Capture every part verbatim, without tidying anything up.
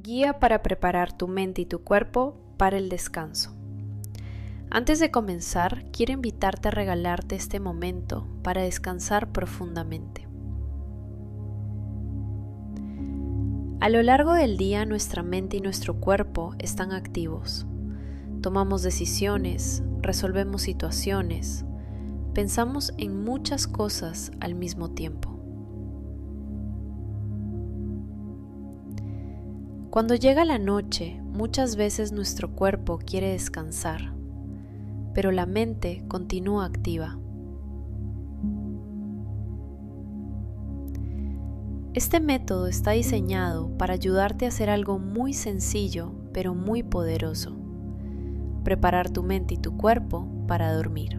Guía para preparar tu mente y tu cuerpo para el descanso. Antes de comenzar, quiero invitarte a regalarte este momento para descansar profundamente. A lo largo del día, nuestra mente y nuestro cuerpo están activos. Tomamos decisiones, resolvemos situaciones, pensamos en muchas cosas al mismo tiempo. Cuando llega la noche, muchas veces nuestro cuerpo quiere descansar, pero la mente continúa activa. Este método está diseñado para ayudarte a hacer algo muy sencillo, pero muy poderoso: preparar tu mente y tu cuerpo para dormir.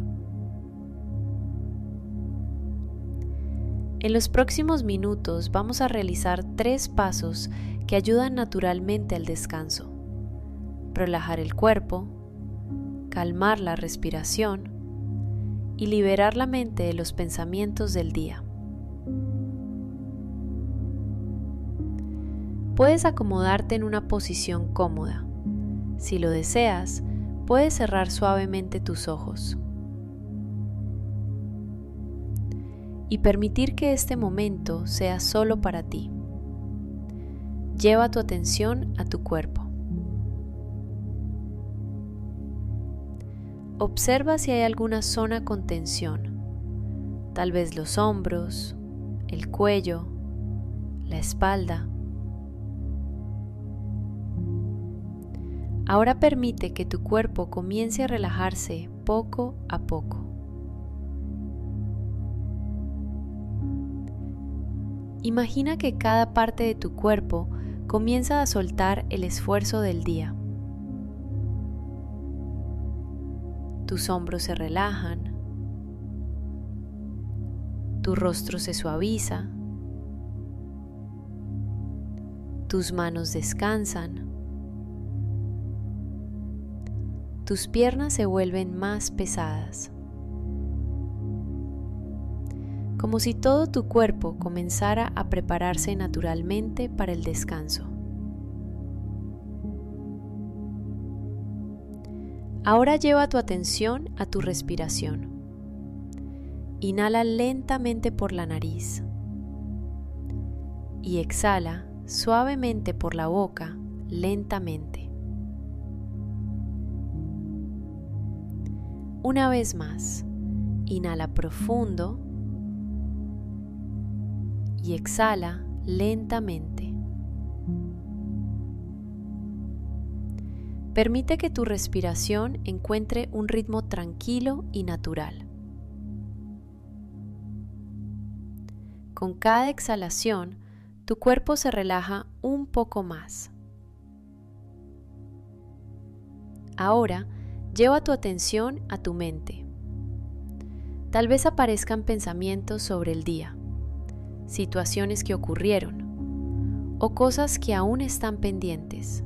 En los próximos minutos vamos a realizar tres pasos que ayudan naturalmente al descanso: relajar el cuerpo, calmar la respiración y liberar la mente de los pensamientos del día. Puedes acomodarte en una posición cómoda. Si lo deseas, puedes cerrar suavemente tus ojos y permitir que este momento sea solo para ti. Lleva tu atención a tu cuerpo. Observa si hay alguna zona con tensión, tal vez los hombros, el cuello, la espalda. Ahora permite que tu cuerpo comience a relajarse poco a poco. Imagina que cada parte de tu cuerpo comienza a soltar el esfuerzo del día. Tus hombros se relajan, tu rostro se suaviza, tus manos descansan, tus piernas se vuelven más pesadas, como si todo tu cuerpo comenzara a prepararse naturalmente para el descanso. Ahora lleva tu atención a tu respiración. Inhala lentamente por la nariz y exhala suavemente por la boca, lentamente. Una vez más, inhala profundo y exhala lentamente. Permite que tu respiración encuentre un ritmo tranquilo y natural. Con cada exhalación, tu cuerpo se relaja un poco más. Ahora, lleva tu atención a tu mente. Tal vez aparezcan pensamientos sobre el día, situaciones que ocurrieron o cosas que aún están pendientes.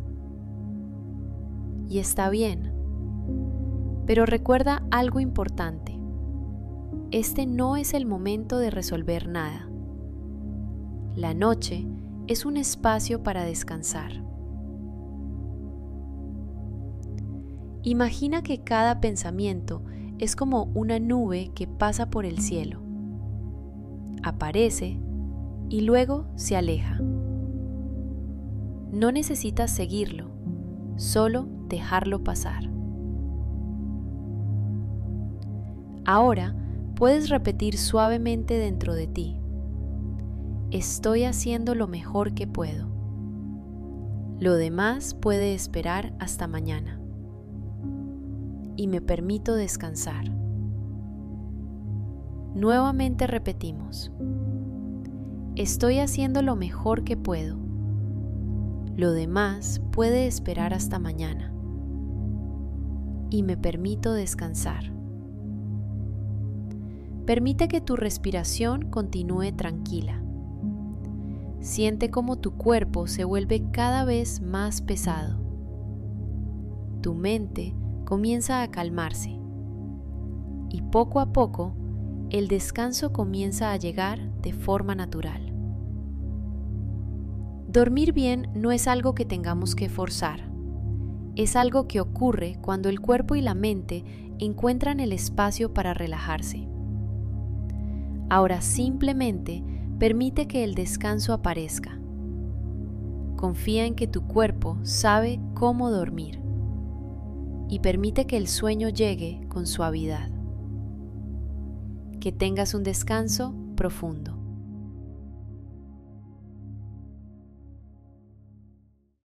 Y está bien, pero recuerda algo importante: este no es el momento de resolver nada. La noche es un espacio para descansar. Imagina que cada pensamiento es como una nube que pasa por el cielo. Aparece y luego se aleja. No necesitas seguirlo, solo dejarlo pasar. Ahora puedes repetir suavemente dentro de ti: estoy haciendo lo mejor que puedo. Lo demás puede esperar hasta mañana. Y me permito descansar. Nuevamente repetimos: estoy haciendo lo mejor que puedo. Lo demás puede esperar hasta mañana. Y me permito descansar. Permite que tu respiración continúe tranquila. Siente cómo tu cuerpo se vuelve cada vez más pesado. Tu mente comienza a calmarse y poco a poco el descanso comienza a llegar de forma natural. Dormir bien no es algo que tengamos que forzar. Es algo que ocurre cuando el cuerpo y la mente encuentran el espacio para relajarse. Ahora simplemente permite que el descanso aparezca. Confía en que tu cuerpo sabe cómo dormir y permite que el sueño llegue con suavidad. Que tengas un descanso profundo.